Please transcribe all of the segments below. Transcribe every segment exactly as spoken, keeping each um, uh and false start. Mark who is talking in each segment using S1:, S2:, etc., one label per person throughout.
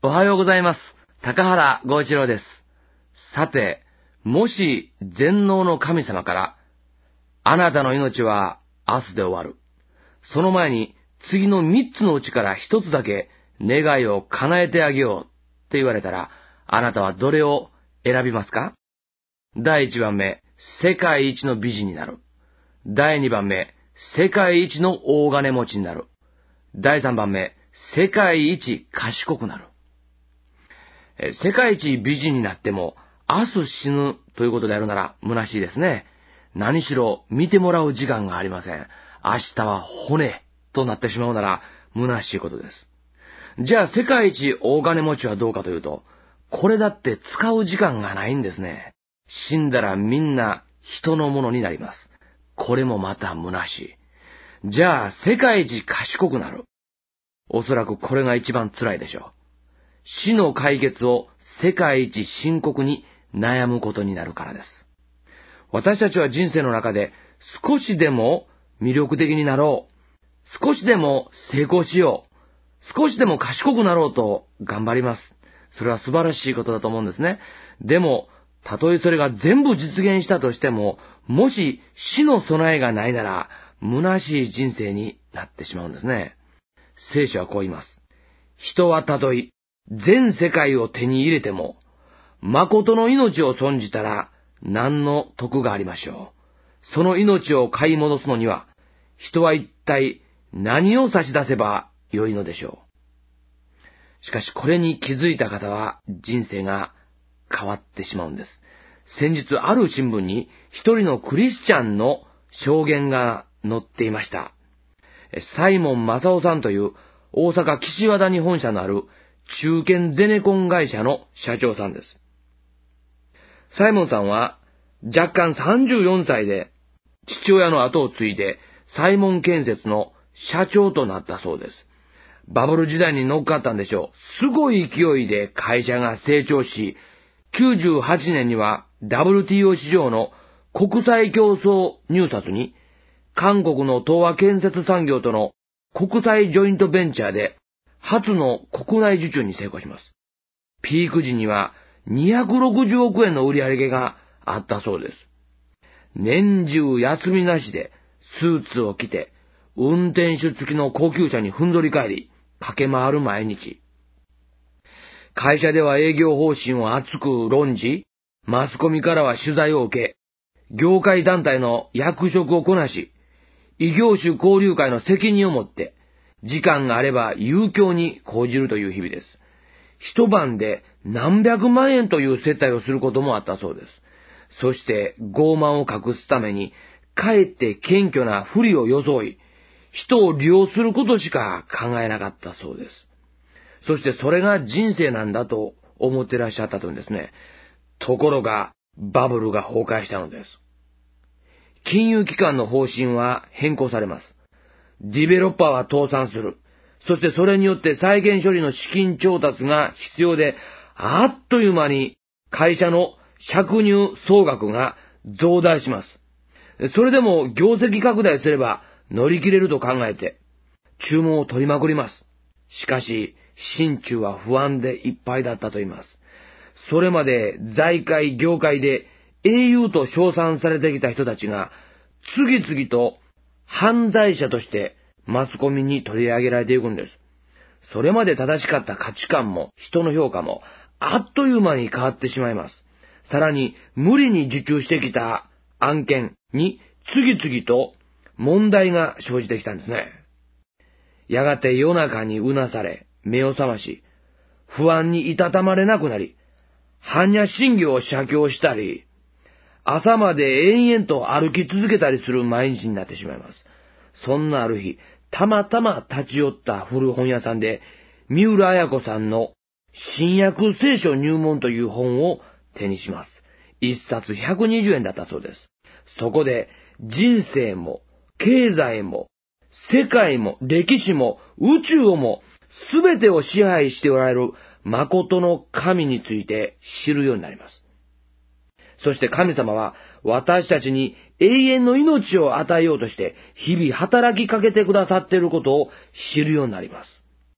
S1: おはようございます。高原剛一郎です。さて、もし全能の神様から、あなたの命は明日で終わる。その前に次の三つのうちから一つだけ願いを叶えてあげようって言われたら、あなたはどれを選びますか？第一番目、世界一の美人になる。第二番目、世界一の大金持ちになる。第三番目、世界一賢くなる。世界一美人になっても明日死ぬということであるなら虚しいですね。何しろ見てもらう時間がありません。明日は骨となってしまうなら虚しいことです。じゃあ世界一大金持ちはどうかというと、これだって使う時間がないんですね。死んだらみんな人のものになります。これもまた虚しい。じゃあ世界一賢くなる。おそらくこれが一番辛いでしょう。死の解決を世界一深刻に悩むことになるからです。私たちは人生の中で少しでも魅力的になろう、少しでも成功しよう、少しでも賢くなろうと頑張ります。それは素晴らしいことだと思うんですね。でも、たとえそれが全部実現したとしても、もし死の備えがないなら、虚しい人生になってしまうんですね。聖書はこう言います。人はたとえ全世界を手に入れても、誠の命を損じたら何の得がありましょう。その命を買い戻すのには、人は一体何を差し出せばよいのでしょう。しかしこれに気づいた方は人生が変わってしまうんです。先日ある新聞に一人のクリスチャンの証言が載っていました。サイモン正夫さんという大阪岸和田に本社のある中堅ゼネコン会社の社長さんです。サイモンさんは若干さんじゅうよんさいで父親の後を継いでサイモン建設の社長となったそうです。バブル時代に乗っかったんでしょう。すごい勢いで会社が成長し、きゅうじゅうはちねんには ダブリューティーオー 市場の国際競争入札に韓国の東亜建設産業との国際ジョイントベンチャーで初の国内受注に成功します。ピーク時にはにひゃくろくじゅうおくえんの売り上げがあったそうです。年中休みなしでスーツを着て運転手付きの高級車にふんぞり返り駆け回る毎日。会社では営業方針を熱く論じ、マスコミからは取材を受け、業界団体の役職をこなし、異業種交流会の責任を持って時間があれば遊興に講じるという日々です。一晩で何百万円という接待をすることもあったそうです。そして傲慢を隠すために、かえって謙虚なふりを装い、人を利用することしか考えなかったそうです。そしてそれが人生なんだと思ってらっしゃったというんですね。ところが、バブルが崩壊したのです。金融機関の方針は変更されます。ディベロッパーは倒産する。そしてそれによって再現処理の資金調達が必要で、あっという間に会社の借入総額が増大します。それでも業績拡大すれば乗り切れると考えて、注文を取りまくります。しかし、心中は不安でいっぱいだったと言います。それまで財界業界で英雄と称賛されてきた人たちが、次々と犯罪者としてマスコミに取り上げられていくんです。それまで正しかった価値観も人の評価もあっという間に変わってしまいます。さらに無理に受注してきた案件に次々と問題が生じてきたんですね。やがて夜中にうなされ、目を覚まし、不安にいたたまれなくなり、般若心経を写経したり、朝まで延々と歩き続けたりする毎日になってしまいます。そんなある日、たまたま立ち寄った古本屋さんで、三浦綾子さんの新約聖書入門という本を手にします。一冊ひゃくにじゅうえんだったそうです。そこで人生も経済も世界も歴史も宇宙をも全てを支配しておられる誠の神について知るようになります。そして神様は私たちに永遠の命を与えようとして日々働きかけてくださっていることを知るようになります。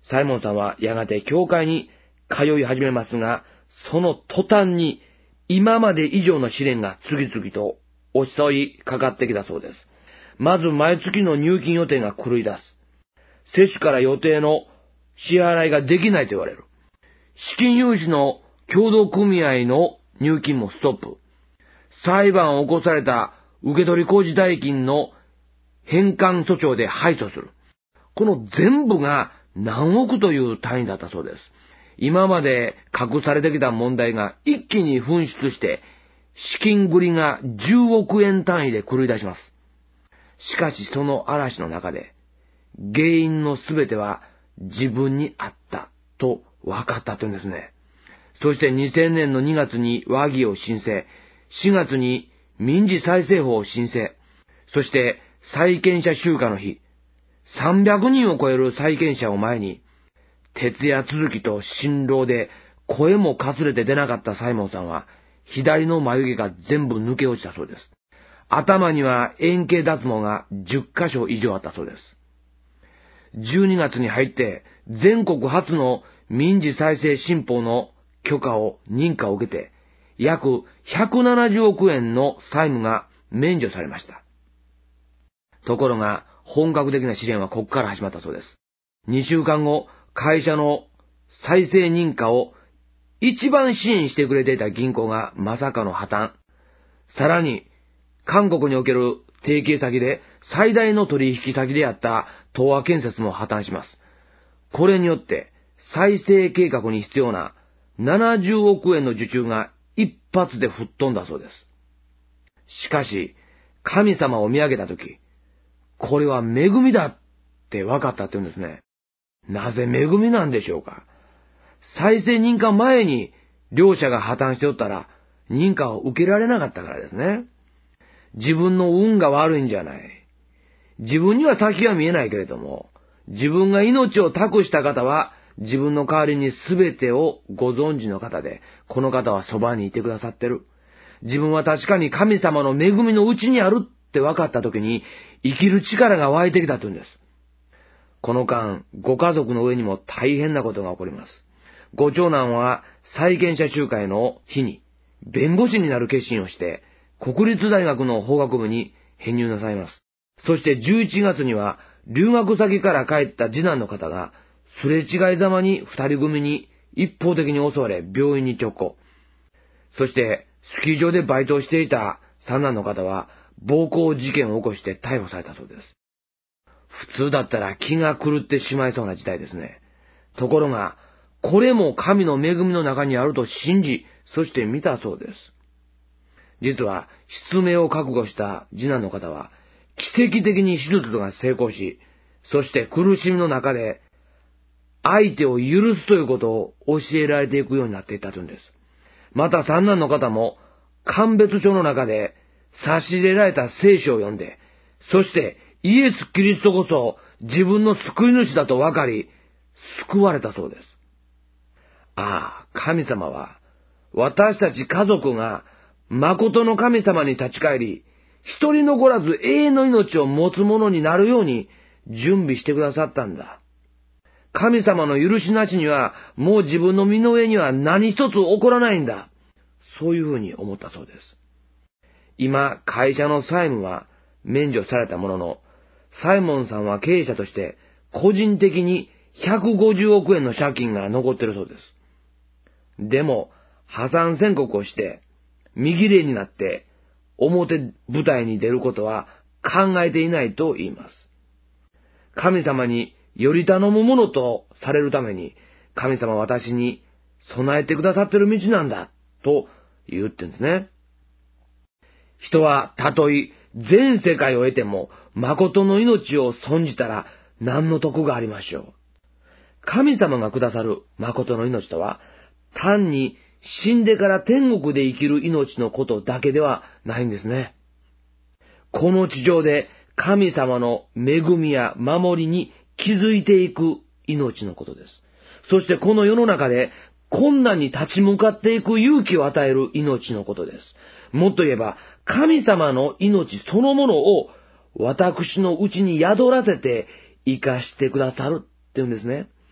S1: サイモンさんはやがて教会に通い始めますが、その途端に今まで以上の試練が次々と襲いかかってきたそうです。まず毎月の入金予定が狂い出す。接種から予定の支払いができないと言われる。資金融資の協同組合の入金もストップ。裁判を起こされた受取工事代金の返還訴訟で敗訴する。この全部が何億という単位だったそうです。今まで隠されてきた問題が一気に噴出して、資金繰りがじゅうおくえん単位で狂い出します。しかしその嵐の中で、原因のすべては自分にあったと分かったというんですね。そしてにせんねんのにがつに和議を申請、しがつに民事再生法を申請、そして債権者集荷の日、さんびゃくにんを超える債権者を前に、徹夜続きと辛労で声もかすれて出なかったサイモンさんは、左の眉毛が全部抜け落ちたそうです。頭には円形脱毛がじゅっかしょ以上あったそうです。じゅうにがつに入って全国初の民事再生新法の許可を認可を受けて、約ひゃくななじゅうおくえんの債務が免除されました。ところが、本格的な試練はここから始まったそうです。にしゅうかんご、会社の再生認可を一番支援してくれていた銀行がまさかの破綻。さらに、韓国における提携先で最大の取引先であった東和建設も破綻します。これによって再生計画に必要なななじゅうおくえんの受注が一発で吹っ飛んだそうです。しかし、神様を見上げたとき、これは恵みだって分かったって言うんですね。なぜ恵みなんでしょうか。再生認可前に両者が破綻しておったら認可を受けられなかったからですね。自分の運が悪いんじゃない。自分には先は見えないけれども、自分が命を託した方は自分の代わりに全てをご存知の方で、この方はそばにいてくださってる。自分は確かに神様の恵みのうちにあるって分かった時に生きる力が湧いてきたというんです。この間、ご家族の上にも大変なことが起こります。ご長男は債権者集会の日に弁護士になる決心をして国立大学の法学部に編入なさいます。そしてじゅういちがつには留学先から帰った次男の方がすれ違いざまに二人組に一方的に襲われ病院に直行。そしてスキー場でバイトをしていた三男の方は暴行事件を起こして逮捕されたそうです。普通だったら気が狂ってしまいそうな事態ですね。ところが、これも神の恵みの中にあると信じ、そして見たそうです。実は、失明を覚悟した次男の方は、奇跡的に手術が成功し、そして苦しみの中で、相手を許すということを教えられていくようになっていったというんです。また三男の方も、鑑別書の中で差し入れられた聖書を読んで、そしてイエス・キリストこそ自分の救い主だと分かり、救われたそうです。ああ、神様は、私たち家族が誠の神様に立ち返り、一人残らず永遠の命を持つ者になるように準備してくださったんだ。神様の許しなしには、もう自分の身の上には何一つ起こらないんだ。そういうふうに思ったそうです。今、会社の債務は免除されたものの、サイモンさんは経営者として個人的にひゃくごじゅうおくえんの借金が残っているそうです。でも、破産宣告をして、身切れになって、表舞台に出ることは考えていないと言います。神様により頼むものとされるために、神様は私に備えてくださっている道なんだ、と言ってるんですね。人はたとえ全世界を得ても、誠の命を損じたら何の得がありましょう。神様がくださる誠の命とは、単に死んでから天国で生きる命のことだけではないんですね。この地上で神様の恵みや守りに気づいていく命のことです。そしてこの世の中で困難に立ち向かっていく勇気を与える命のことです。もっと言えば、神様の命そのものを私のうちに宿らせて生かしてくださるっていうんですね。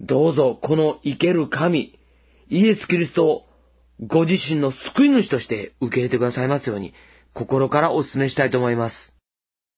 S1: どうぞこの生ける神、イエス・キリストをご自身の救い主として受け入れてくださいますように、心からお勧めしたいと思います。